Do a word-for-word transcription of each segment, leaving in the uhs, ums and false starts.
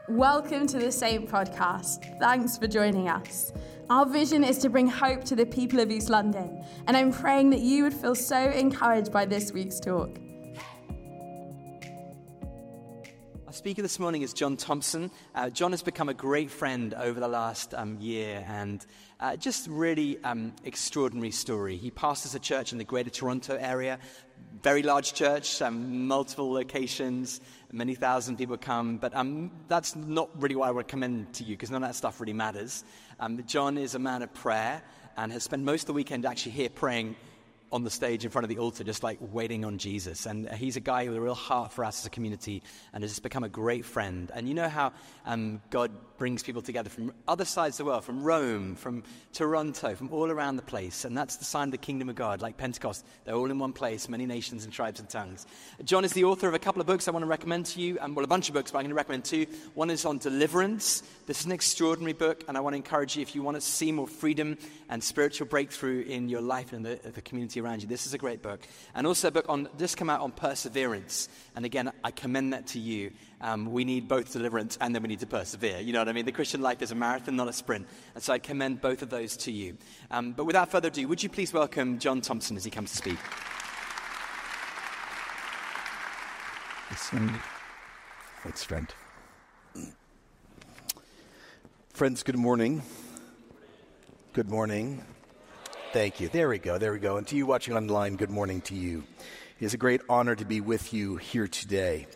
Welcome to the Saint Podcast. Thanks for joining us. Our vision is to bring hope to the people of East London, and I'm praying that you would feel so encouraged by this week's talk. Our speaker this morning is John Thompson. Uh, John has become a great friend over the last um, year, and uh, just really um, extraordinary story. He pastors a church in the Greater Toronto area, very large church, um, multiple locations, many thousand people come, but um, that's not really what I would commend to you, because none of that stuff really matters. Um, John is a man of prayer and has spent most of the weekend actually here praying on the stage in front of the altar, just like waiting on Jesus. And he's a guy with a real heart for us as a community and has just become a great friend. And you know how um, God brings people together from other sides of the world, from Rome, from Toronto, from all around the place. And that's the sign of the kingdom of God, like Pentecost. They're all in one place, many nations and tribes and tongues. John is the author of a couple of books I want to recommend to you. Um, well, a bunch of books, but I'm going to recommend two. One is on deliverance. This is an extraordinary book, and I want to encourage you, if you want to see more freedom and spiritual breakthrough in your life and the, the community around you, this is a great book. And also a book on just come out on perseverance. And again, I commend that to you. Um, we need both deliverance and then we need to persevere. You know what I mean? The Christian life is a marathon, not a sprint. And so I commend both of those to you. Um, but without further ado, would you please welcome John Thompson as he comes to speak? Thanks, friend. Friends, good morning. Good morning. Thank you. There we go. There we go. And to you watching online, good morning to you. It is a great honor to be with you here today.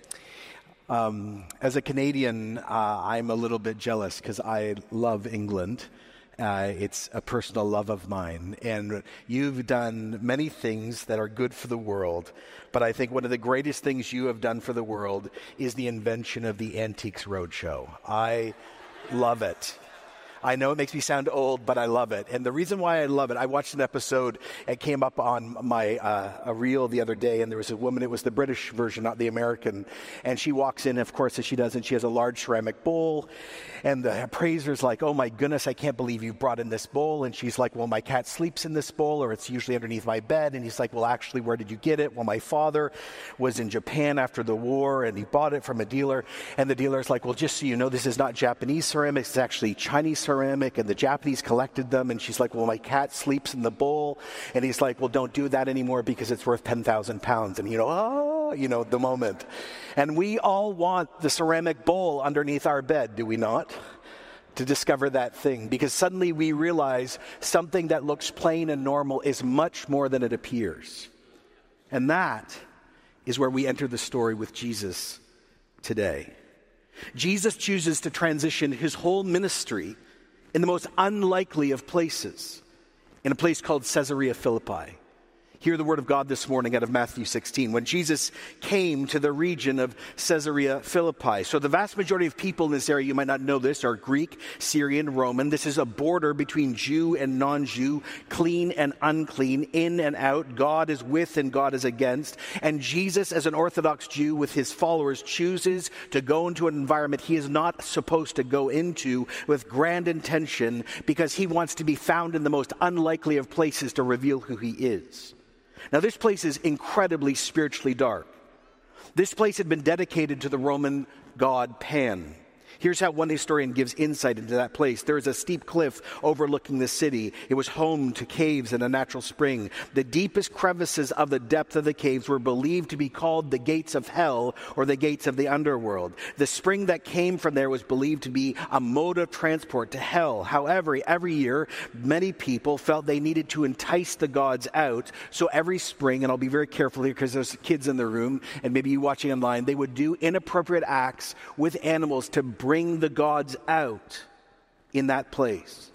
Um, as a Canadian, uh, I'm a little bit jealous because I love England. Uh, it's a personal love of mine. And you've done many things that are good for the world. But I think one of the greatest things you have done for the world is the invention of the Antiques Roadshow. I love it. I know it makes me sound old, but I love it. And the reason why I love it, I watched an episode, it came up on my uh, a reel the other day, and there was a woman, it was the British version, not the American, and she walks in, of course, as she does, and she has a large ceramic bowl, and the appraiser's like, oh my goodness, I can't believe you brought in this bowl, and she's like, well, my cat sleeps in this bowl, or it's usually underneath my bed, and he's like, well, actually, where did you get it? Well, my father was in Japan after the war, and he bought it from a dealer, and the dealer's like, well, just so you know, this is not Japanese ceramics, it's actually Chinese ceramics. ceramic, and the Japanese collected them, and she's like, well, my cat sleeps in the bowl, and he's like, well, don't do that anymore because it's worth ten thousand pounds, and you know, oh, you know, the moment. And we all want the ceramic bowl underneath our bed, do we not? To discover that thing, because suddenly we realize something that looks plain and normal is much more than it appears. And that is where we enter the story with Jesus today. Jesus chooses to transition his whole ministry in the most unlikely of places, in a place called Caesarea Philippi. Hear the word of God this morning out of Matthew sixteen, when Jesus came to the region of Caesarea Philippi. So the vast majority of people in this area, you might not know this, are Greek, Syrian, Roman. This is a border between Jew and non-Jew, clean and unclean, in and out. God is with and God is against. And Jesus, as an Orthodox Jew with his followers, chooses to go into an environment he is not supposed to go into with grand intention, because he wants to be found in the most unlikely of places to reveal who he is. Now, this place is incredibly spiritually dark. This place had been dedicated to the Roman god Pan. Here's how one historian gives insight into that place. There is a steep cliff overlooking the city. It was home to caves and a natural spring. The deepest crevices of the depth of the caves were believed to be called the gates of hell, or the gates of the underworld. The spring that came from there was believed to be a mode of transport to hell. However, every year, many people felt they needed to entice the gods out. So every spring, and I'll be very careful here because there's kids in the room, and maybe you watching online, they would do inappropriate acts with animals to bring Bring the gods out in that place.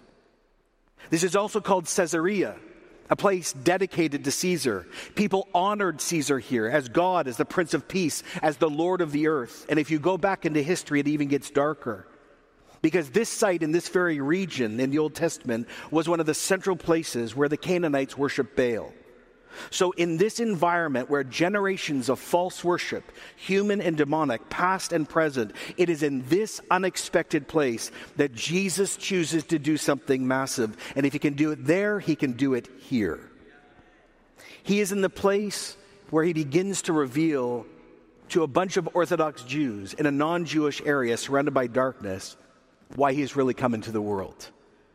This is also called Caesarea, a place dedicated to Caesar. People honored Caesar here as God, as the Prince of Peace, as the Lord of the earth. And if you go back into history, it even gets darker. Because this site in this very region in the Old Testament was one of the central places where the Canaanites worshiped Baal. So in this environment where generations of false worship, human and demonic, past and present, it is in this unexpected place that Jesus chooses to do something massive. And if he can do it there, he can do it here. He is in the place where he begins to reveal to a bunch of Orthodox Jews in a non-Jewish area surrounded by darkness why he is really come into the world.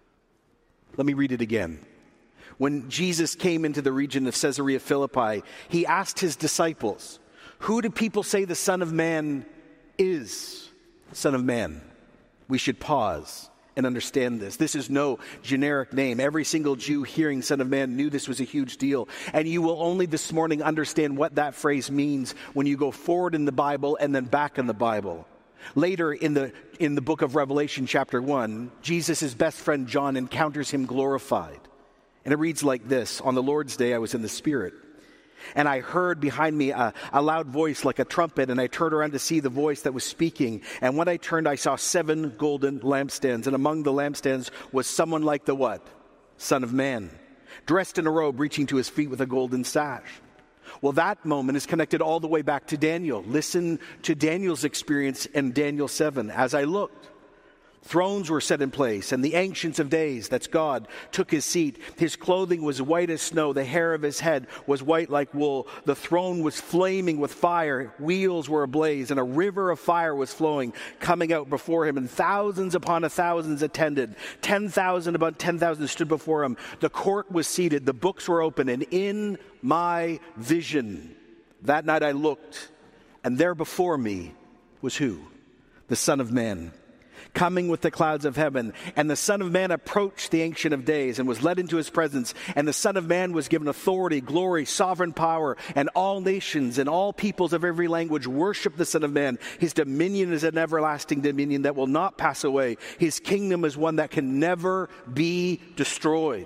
Let me read it again. When Jesus came into the region of Caesarea Philippi, he asked his disciples, "Who do people say the Son of Man is?" Son of Man. We should pause and understand this. This is no generic name. Every single Jew hearing Son of Man knew this was a huge deal. And you will only this morning understand what that phrase means when you go forward in the Bible and then back in the Bible. Later in the in the book of Revelation, chapter one, Jesus' best friend John encounters him glorified. And it reads like this: "On the Lord's day I was in the Spirit, and I heard behind me a, a loud voice like a trumpet, and I turned around to see the voice that was speaking. And when I turned, I saw seven golden lampstands, and among the lampstands was someone like the what? Son of Man, dressed in a robe reaching to his feet with a golden sash." Well, that moment is connected all the way back to Daniel. Listen to Daniel's experience in Daniel seven. "As I looked, thrones were set in place, and the Ancients of Days," that's God, "took his seat. His clothing was white as snow. The hair of his head was white like wool. The throne was flaming with fire. Wheels were ablaze, and a river of fire was flowing, coming out before him. And thousands upon a thousands attended. Ten thousand upon ten thousand stood before him. The court was seated. The books were open. And in my vision, that night I looked, and there before me was who? The Son of Man, coming with the clouds of heaven. And the Son of Man approached the Ancient of Days and was led into his presence. And the Son of Man was given authority, glory, sovereign power. And all nations and all peoples of every language worship the Son of Man. His dominion is an everlasting dominion that will not pass away. His kingdom is one that can never be destroyed."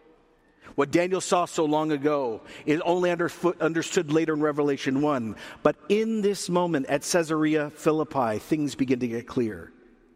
What Daniel saw so long ago is only underfoot, understood later in Revelation one. But in this moment at Caesarea Philippi, things begin to get clear.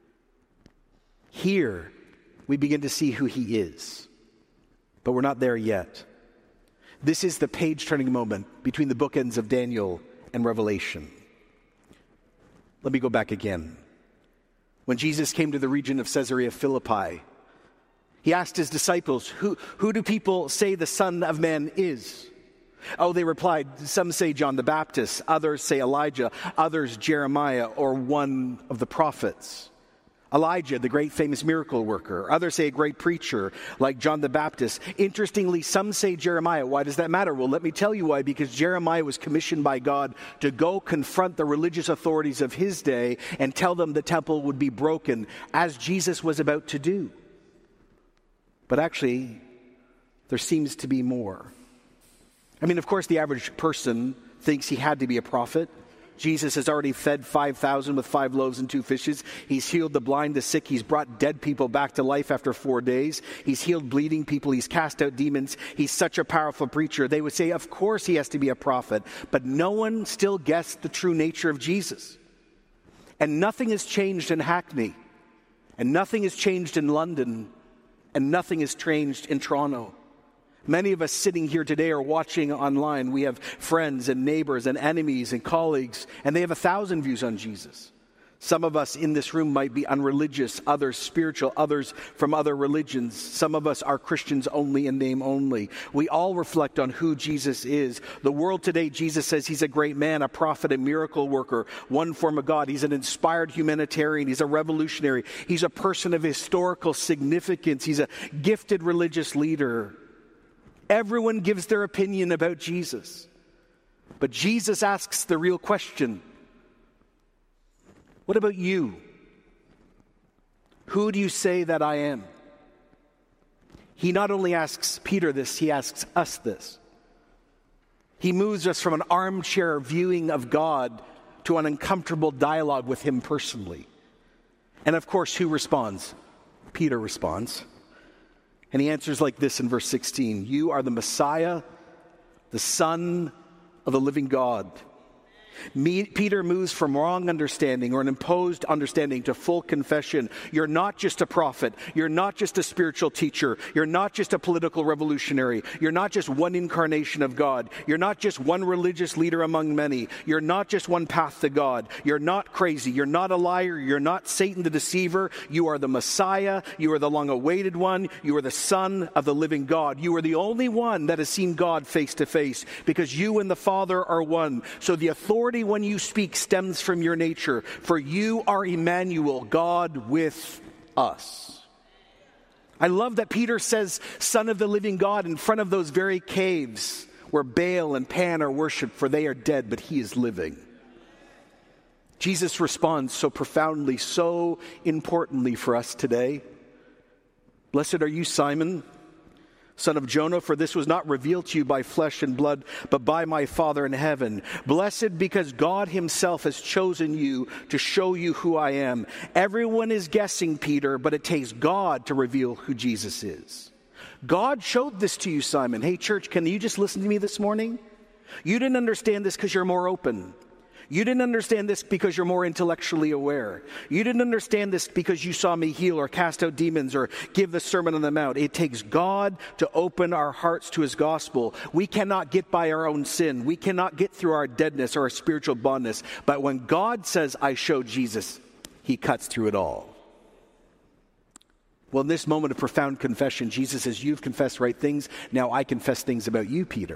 Here, we begin to see who he is. But we're not there yet. This is the page-turning moment between the bookends of Daniel and Revelation. Let me go back again. When Jesus came to the region of Caesarea Philippi, he asked his disciples, who, who do people say the Son of Man is? Oh, they replied, some say John the Baptist, others say Elijah, others Jeremiah or one of the prophets. Elijah, the great famous miracle worker. Others say a great preacher like John the Baptist. Interestingly, some say Jeremiah. Why does that matter? Well, let me tell you why. Because Jeremiah was commissioned by God to go confront the religious authorities of his day and tell them the temple would be broken, as Jesus was about to do. But actually, there seems to be more. I mean, of course, the average person thinks he had to be a prophet. Jesus has already fed five thousand with five loaves and two fishes. He's healed the blind, the sick. He's brought dead people back to life after four days. He's healed bleeding people. He's cast out demons. He's such a powerful preacher. They would say, of course he has to be a prophet. But no one still guessed the true nature of Jesus. And nothing has changed in Hackney. And nothing has changed in London. And nothing has changed in Toronto. Many of us sitting here today are watching online. We have friends and neighbors and enemies and colleagues, and they have a thousand views on Jesus. Some of us in this room might be unreligious, others spiritual, others from other religions. Some of us are Christians only in name only. We all reflect on who Jesus is. The world today, Jesus says he's a great man, a prophet, a miracle worker, one form of God. He's an inspired humanitarian. He's a revolutionary. He's a person of historical significance. He's a gifted religious leader. Everyone gives their opinion about Jesus. But Jesus asks the real question. What about you? Who do you say that I am? He not only asks Peter this, he asks us this. He moves us from an armchair viewing of God to an uncomfortable dialogue with him personally. And of course, who responds? Peter responds. And he answers like this in verse sixteen. You are the Messiah, the Son of the living God. Me, Peter moves from wrong understanding or an imposed understanding to full confession. You're not just a prophet. You're not just a spiritual teacher. You're not just a political revolutionary. You're not just one incarnation of God. You're not just one religious leader among many. You're not just one path to God. You're not crazy. You're not a liar. You're not Satan the deceiver. You are the Messiah. You are the long-awaited one. You are the Son of the living God. You are the only one that has seen God face to face because you and the Father are one. So the authority authority when you speak stems from your nature, for you are Emmanuel, God with us. I love that Peter says, Son of the living God, in front of those very caves where Baal and Pan are worshipped, for they are dead, but he is living. Jesus responds so profoundly, so importantly for us today. Blessed are you, Simon, son of Jonah, for this was not revealed to you by flesh and blood, but by my Father in heaven. Blessed because God himself has chosen you to show you who I am. Everyone is guessing, Peter, but it takes God to reveal who Jesus is. God showed this to you, Simon. Hey, church, can you just listen to me this morning? You didn't understand this because you're more open. You didn't understand this because you're more intellectually aware. You didn't understand this because you saw me heal or cast out demons or give the Sermon on the Mount. It takes God to open our hearts to his gospel. We cannot get by our own sin. We cannot get through our deadness or our spiritual bondness. But when God says, I show Jesus, he cuts through it all. Well, in this moment of profound confession, Jesus says, you've confessed right things. Now I confess things about you, Peter.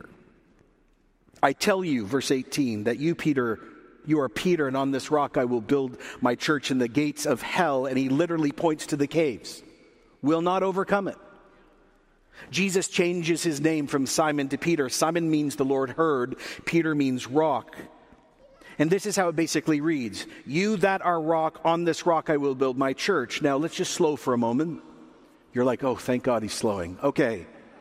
I tell you, verse eighteen, that you, Peter, you are Peter, and on this rock I will build my church, and the gates of hell, and he literally points to the caves, will not overcome it. Jesus changes his name from Simon to Peter. Simon means the Lord heard. Peter means rock. And this is how it basically reads. You that are rock, on this rock I will build my church. Now let's just slow for a moment. You're like, oh, thank God he's slowing. Okay.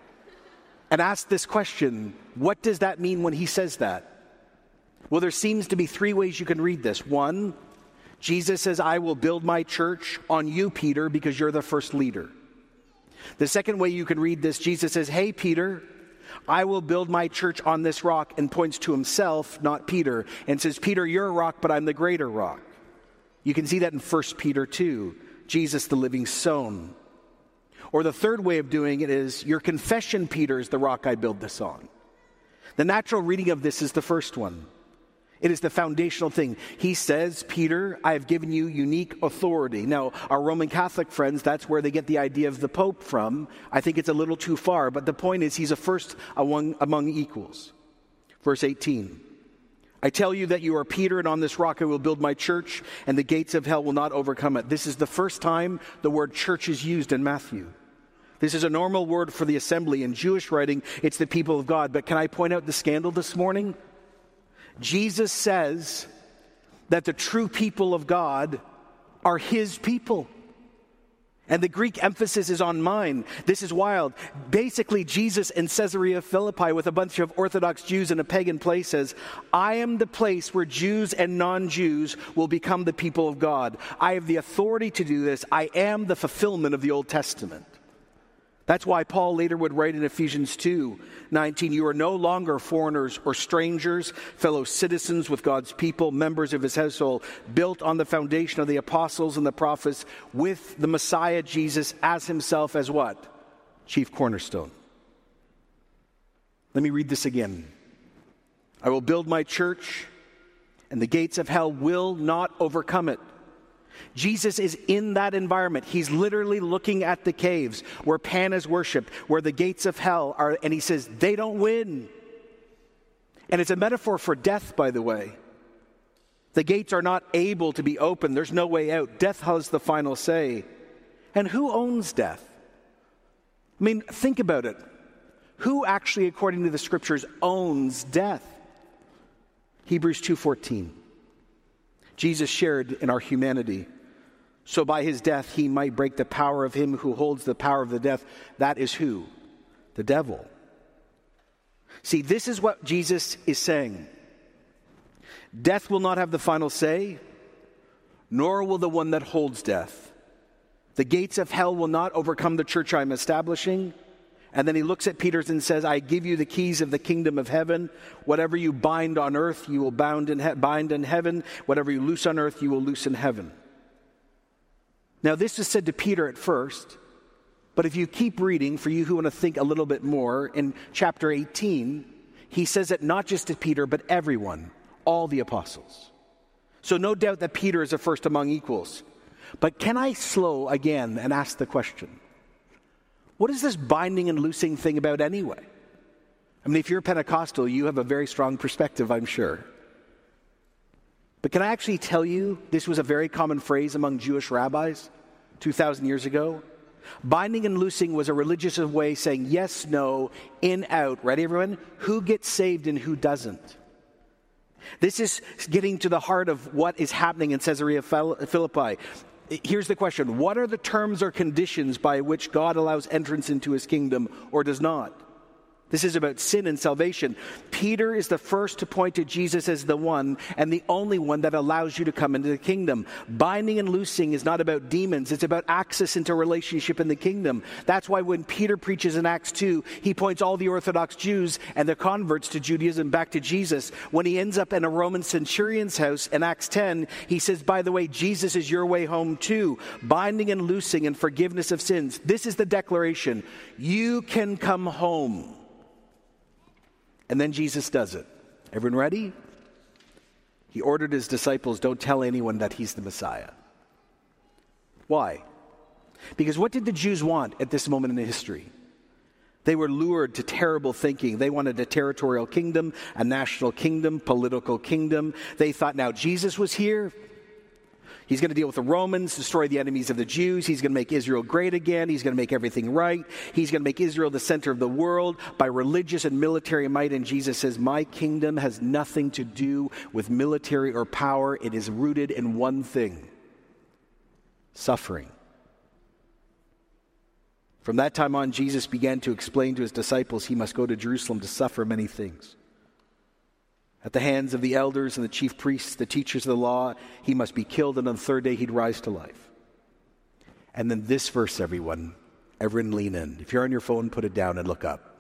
And ask this question, what does that mean when he says that? Well, there seems to be three ways you can read this. One, Jesus says, I will build my church on you, Peter, because you're the first leader. The second way you can read this, Jesus says, hey, Peter, I will build my church on this rock, and points to himself, not Peter, and says, Peter, you're a rock, but I'm the greater rock. You can see that in First Peter two, Jesus the living stone. Or the third way of doing it is, your confession, Peter, is the rock I build this on. The natural reading of this is the first one. It is the foundational thing. He says, Peter, I have given you unique authority. Now, our Roman Catholic friends, that's where they get the idea of the Pope from. I think it's a little too far, but the point is he's a first among, among equals. Verse eighteen, I tell you that you are Peter, and on this rock I will build my church, and the gates of hell will not overcome it. This is the first time the word church is used in Matthew. This is a normal word for the assembly. In Jewish writing, it's the people of God. But can I point out the scandal this morning? Jesus says that the true people of God are his people. And the Greek emphasis is on mine. This is wild. Basically, Jesus in Caesarea Philippi with a bunch of Orthodox Jews in a pagan place says, I am the place where Jews and non-Jews will become the people of God. I have the authority to do this. I am the fulfillment of the Old Testament. That's why Paul later would write in Ephesians two nineteen, you are no longer foreigners or strangers, fellow citizens with God's people, members of his household, built on the foundation of the apostles and the prophets, with the Messiah Jesus as himself as what? Chief cornerstone. Let me read this again. I will build my church, and the gates of hell will not overcome it. Jesus is in that environment. He's literally looking at the caves where Pan is worshipped, where the gates of hell are, and he says, they don't win. And it's a metaphor for death, by the way. The gates are not able to be opened. There's no way out. Death has the final say. And who owns death? I mean, think about it. Who actually, according to the scriptures, owns death? Hebrews two fourteen. Jesus shared in our humanity, so by his death he might break the power of him who holds the power of the death. That is who? The devil. See, this is what Jesus is saying. Death will not have the final say, nor will the one that holds death. The gates of hell will not overcome the church I am establishing. And then he looks at Peter and says, I give you the keys of the kingdom of heaven. Whatever you bind on earth, you will bound in he- bind in heaven. Whatever you loose on earth, you will loose in heaven. Now, this is said to Peter at first. But if you keep reading, for you who want to think a little bit more, in chapter eighteen, he says it not just to Peter, but everyone, all the apostles. So no doubt that Peter is a first among equals. But can I slow again and ask the question? What is this binding and loosing thing about anyway? I mean, if you're Pentecostal, you have a very strong perspective, I'm sure. But can I actually tell you, this was a very common phrase among Jewish rabbis two thousand years ago. Binding and loosing was a religious way saying yes, no, in, out. Ready, everyone? Who gets saved and who doesn't? This is getting to the heart of what is happening in Caesarea Philippi. Here's the question. What are the terms or conditions by which God allows entrance into his kingdom or does not? This is about sin and salvation. Peter is the first to point to Jesus as the one and the only one that allows you to come into the kingdom. Binding and loosing is not about demons. It's about access into relationship in the kingdom. That's why when Peter preaches in Acts two, he points all the Orthodox Jews and their converts to Judaism back to Jesus. When he ends up in a Roman centurion's house in Acts ten, he says, by the way, Jesus is your way home too. Binding and loosing and forgiveness of sins. This is the declaration. You can come home. And then Jesus does it. Everyone ready? He ordered his disciples, don't tell anyone that he's the Messiah. Why? Because what did the Jews want at this moment in history? They were lured to terrible thinking. They wanted a territorial kingdom, a national kingdom, political kingdom. They thought now Jesus was here. He's going to deal with the Romans, destroy the enemies of the Jews. He's going to make Israel great again. He's going to make everything right. He's going to make Israel the center of the world by religious and military might. And Jesus says, my kingdom has nothing to do with military or power. It is rooted in one thing: suffering. From that time on, Jesus began to explain to his disciples he must go to Jerusalem to suffer many things. At the hands of the elders and the chief priests, the teachers of the law, he must be killed, and on the third day he'd rise to life. And then this verse, everyone, everyone lean in. If you're on your phone, put it down and look up.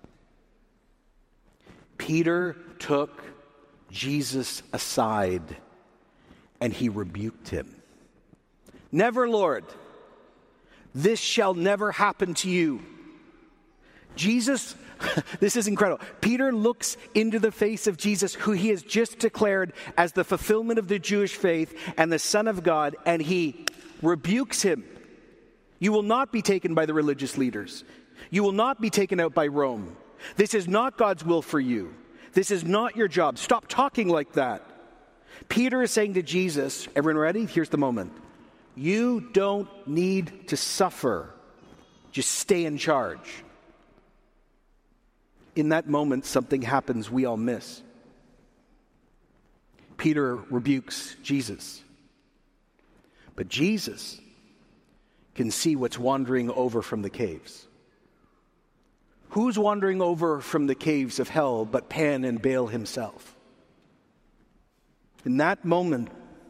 Peter took Jesus aside and he rebuked him. Never, Lord, this shall never happen to you. Jesus, this is incredible. Peter looks into the face of Jesus, who he has just declared as the fulfillment of the Jewish faith and the Son of God, and he rebukes him. You will not be taken by the religious leaders. You will not be taken out by Rome. This is not God's will for you. This is not your job. Stop talking like that. Peter is saying to Jesus, everyone ready? Here's the moment. You don't need to suffer. Just stay in charge. In that moment, something happens we all miss. Peter rebukes Jesus. But Jesus can see what's wandering over from the caves. Who's wandering over from the caves of hell but Pan and Baal himself? In that moment,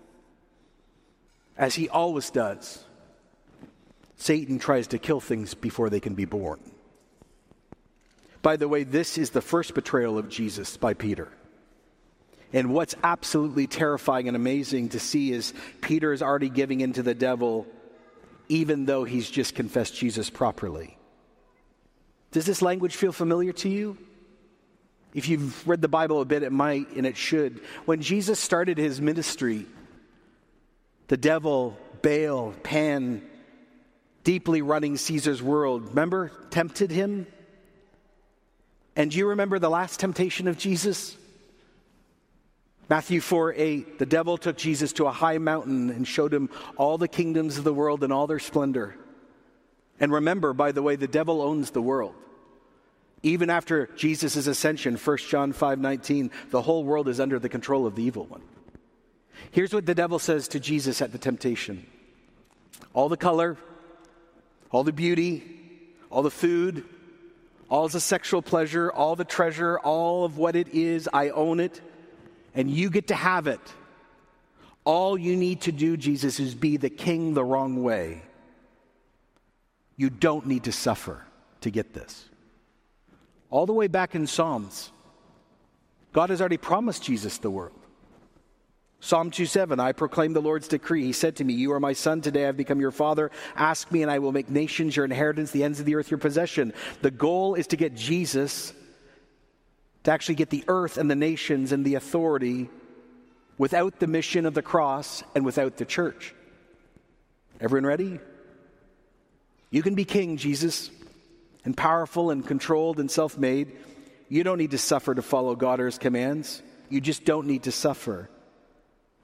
as he always does, Satan tries to kill things before they can be born. By the way, this is the first betrayal of Jesus by Peter. And what's absolutely terrifying and amazing to see is Peter is already giving in to the devil, even though he's just confessed Jesus properly. Does this language feel familiar to you? If you've read the Bible a bit, it might, and it should. When Jesus started his ministry, the devil, Baal, Pan, deeply running Caesar's world, remember, tempted him? And do you remember the last temptation of Jesus? Matthew four eight, the devil took Jesus to a high mountain and showed him all the kingdoms of the world in all their splendor. And remember, by the way, the devil owns the world. Even after Jesus' ascension, First John five nineteen, the whole world is under the control of the evil one. Here's what the devil says to Jesus at the temptation. All the color, all the beauty, all the food, all the sexual pleasure, all the treasure, all of what it is, I own it, and you get to have it. All you need to do, Jesus, is be the king the wrong way. You don't need to suffer to get this. All the way back in Psalms, God has already promised Jesus the world. Psalm two seven, I proclaim the Lord's decree. He said to me, you are my son, today I have become your father. Ask me and I will make nations your inheritance, the ends of the earth your possession. The goal is to get Jesus to actually get the earth and the nations and the authority without the mission of the cross and without the church. Everyone ready? You can be king, Jesus, and powerful and controlled and self-made. You don't need to suffer to follow God or his commands. You just don't need to suffer.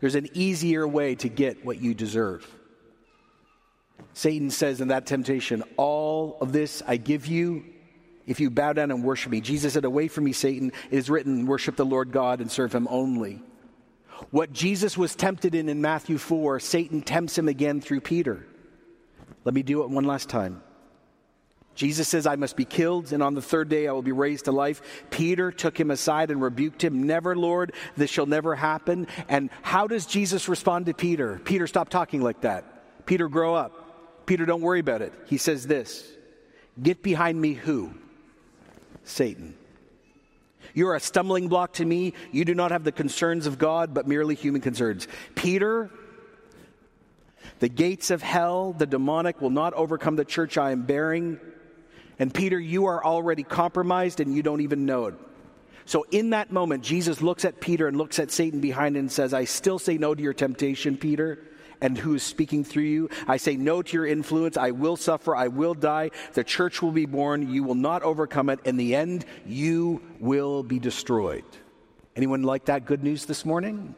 There's an easier way to get what you deserve. Satan says in that temptation, all of this I give you if you bow down and worship me. Jesus said, away from me, Satan. It is written, worship the Lord God and serve him only. What Jesus was tempted in in Matthew four, Satan tempts him again through Peter. Let me do it one last time. Jesus says, I must be killed, and on the third day I will be raised to life. Peter took him aside and rebuked him. Never, Lord, this shall never happen. And how does Jesus respond to Peter? Peter, stop talking like that. Peter, grow up. Peter, don't worry about it. He says this, get behind me who? Satan. You are a stumbling block to me. You do not have the concerns of God, but merely human concerns. Peter, the gates of hell, the demonic, will not overcome the church I am bearing. And Peter, you are already compromised and you don't even know it. So in that moment, Jesus looks at Peter and looks at Satan behind him and says, I still say no to your temptation, Peter, and who is speaking through you. I say no to your influence. I will suffer. I will die. The church will be born. You will not overcome it. In the end, you will be destroyed. Anyone like that good news this morning?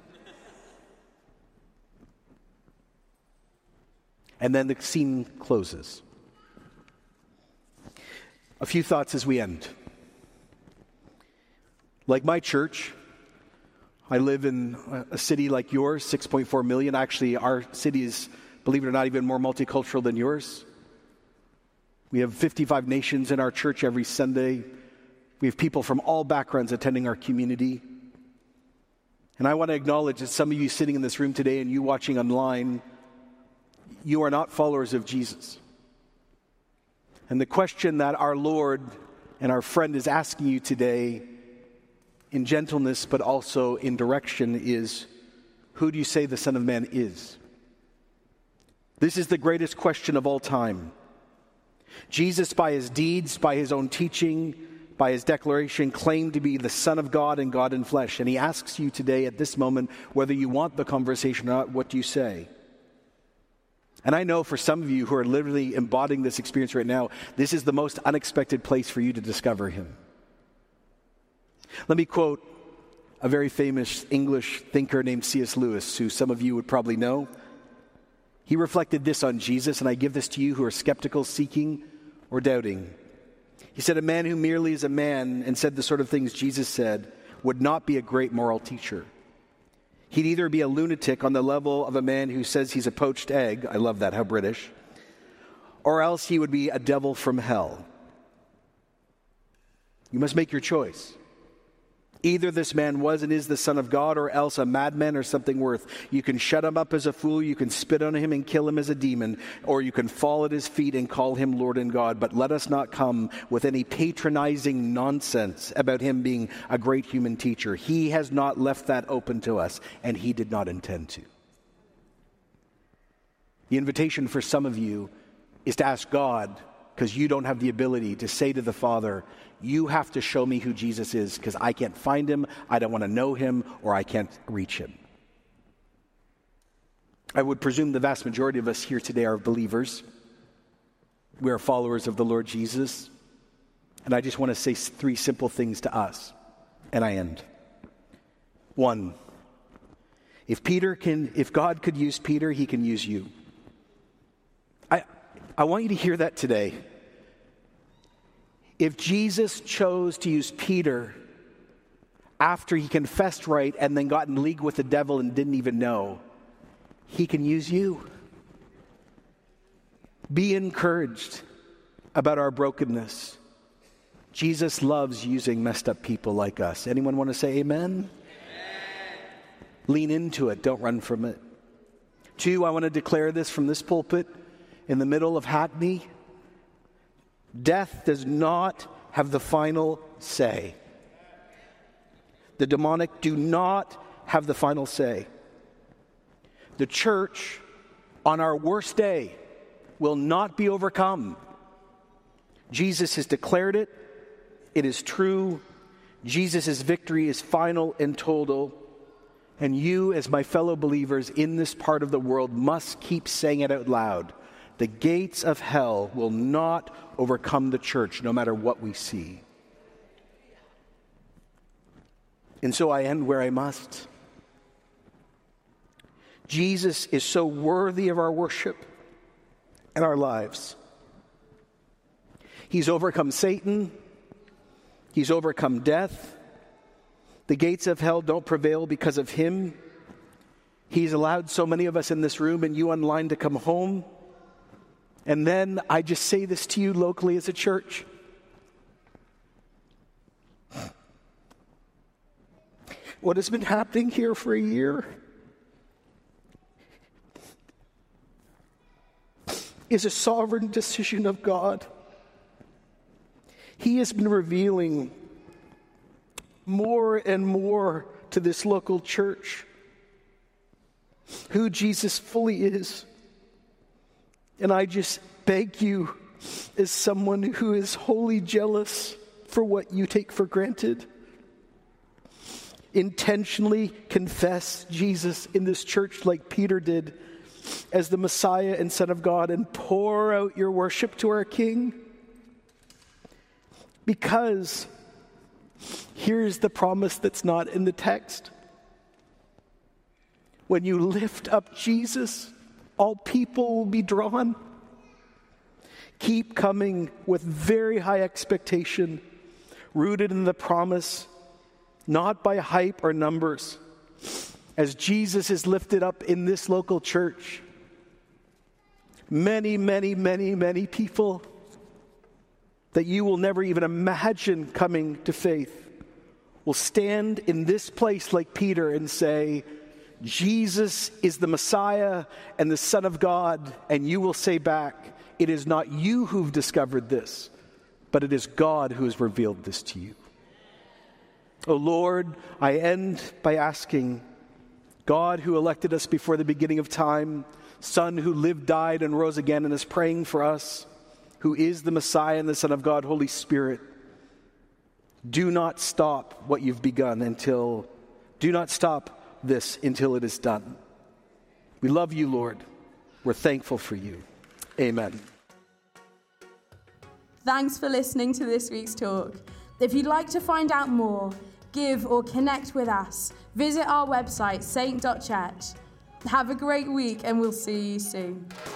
And then the scene closes. A few thoughts as we end. Like my church, I live in a city like yours, six point four million. Actually, our city is, believe it or not, even more multicultural than yours. We have fifty-five nations in our church every Sunday. We have people from all backgrounds attending our community. And I want to acknowledge that some of you sitting in this room today and you watching online, you are not followers of Jesus. And the question that our Lord and our friend is asking you today, in gentleness but also in direction, is, who do you say the Son of Man is? This is the greatest question of all time. Jesus, by his deeds, by his own teaching, by his declaration, claimed to be the Son of God and God in flesh. And he asks you today at this moment whether you want the conversation or not. What do you say? And I know for some of you who are literally embodying this experience right now, this is the most unexpected place for you to discover him. Let me quote a very famous English thinker named C S Lewis, who some of you would probably know. He reflected this on Jesus, and I give this to you who are skeptical, seeking, or doubting. He said, a man who merely is a man and said the sort of things Jesus said would not be a great moral teacher. He'd either be a lunatic on the level of a man who says he's a poached egg, I love that, how British, or else he would be a devil from hell. You must make your choice. Either this man was and is the Son of God, or else a madman or something worse. You can shut him up as a fool, you can spit on him and kill him as a demon, or you can fall at his feet and call him Lord and God. But let us not come with any patronizing nonsense about him being a great human teacher. He has not left that open to us, and he did not intend to. The invitation for some of you is to ask God, because you don't have the ability to say to the Father, you have to show me who Jesus is, because I can't find him, I don't want to know him, or I can't reach him. I would presume the vast majority of us here today are believers. We are followers of the Lord Jesus. And I just want to say three simple things to us, and I end. One, if Peter can, if God could use Peter, he can use you. I, I want you to hear that today. If Jesus chose to use Peter after he confessed right and then got in league with the devil and didn't even know, he can use you. Be encouraged about our brokenness. Jesus loves using messed up people like us. Anyone want to say amen? Amen. Lean into it. Don't run from it. Two, I want to declare this from this pulpit in the middle of Hackney. Death does not have the final say. The demonic do not have the final say. The church, on our worst day, will not be overcome. Jesus has declared it. It is true. Jesus' victory is final and total. And you, as my fellow believers in this part of the world, must keep saying it out loud. The gates of hell will not overcome the church, no matter what we see. And so I end where I must. Jesus is so worthy of our worship and our lives. He's overcome Satan. He's overcome death. The gates of hell don't prevail because of him. He's allowed so many of us in this room and you online to come home. And then I just say this to you locally as a church. What has been happening here for a year is a sovereign decision of God. He has been revealing more and more to this local church who Jesus fully is. And I just beg you, as someone who is wholly jealous for what you take for granted, intentionally confess Jesus in this church like Peter did as the Messiah and Son of God, and pour out your worship to our King. Because here's the promise that's not in the text. When you lift up Jesus, all people will be drawn. Keep coming with very high expectation, rooted in the promise, not by hype or numbers. As Jesus is lifted up in this local church, many, many, many, many people that you will never even imagine coming to faith will stand in this place like Peter and say, Jesus is the Messiah and the Son of God. And you will say back, it is not you who've discovered this, but it is God who has revealed this to you. Oh Lord, I end by asking, God who elected us before the beginning of time, Son who lived, died, and rose again and is praying for us, who is the Messiah and the Son of God, Holy Spirit, do not stop what you've begun until, do not stop this until it is done. We love you, Lord. We're thankful for you. Amen. Thanks for listening to this week's talk. If you'd like to find out more, give or connect with us, visit our website, saint dot church. Have a great week and we'll see you soon.